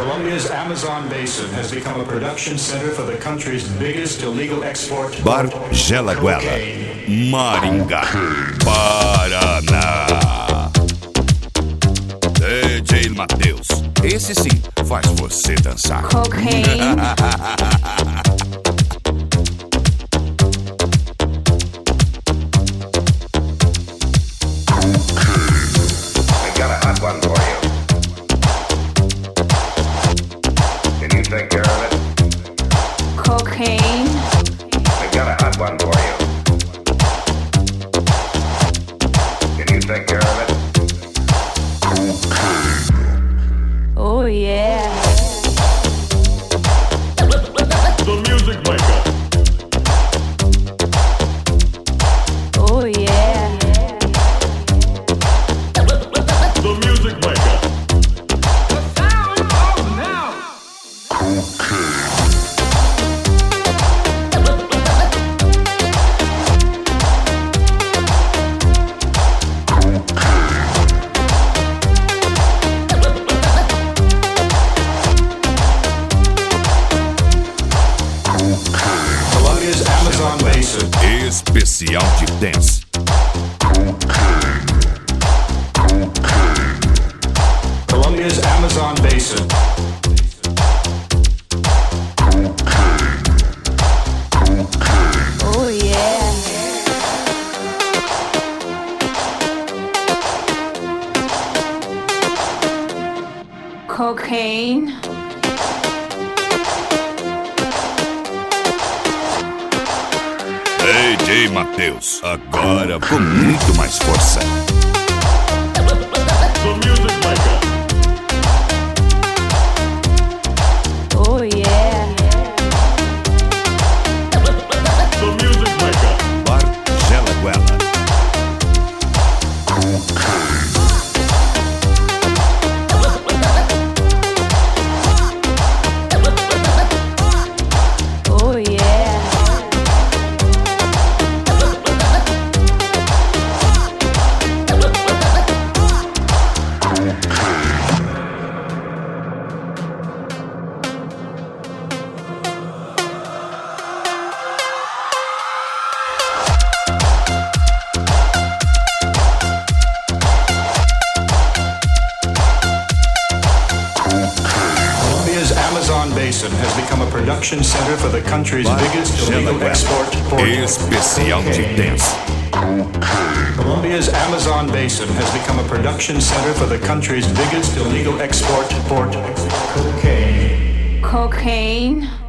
Colombia's Amazon basin has become a production center for the country's biggest illegal export. Bar Gelaguela, Maringá, Paraná. DJ Matheus, esse sim faz você dançar. Cocaine. Take care of it. Cocaine. I've got a hot one for you. Can you take care of it? Oh yeah. The music maker. Oh yeah. The music maker. Colombia's Amazon basin. Especial de dance. Colombia's Amazon basin. Oh yeah. Cocaine. DJ Matheus, agora com muito mais força. The music maker. Oh yeah. The music maker. Bar Gelaguela. Oh yeah. Colombia's Amazon basin has become a production center for the country's Bar biggest illegal Gelaguela. export. Especial de dance. Colombia's Amazon basin has become a production center for the country's biggest illegal export port. Cocaine. Cocaine.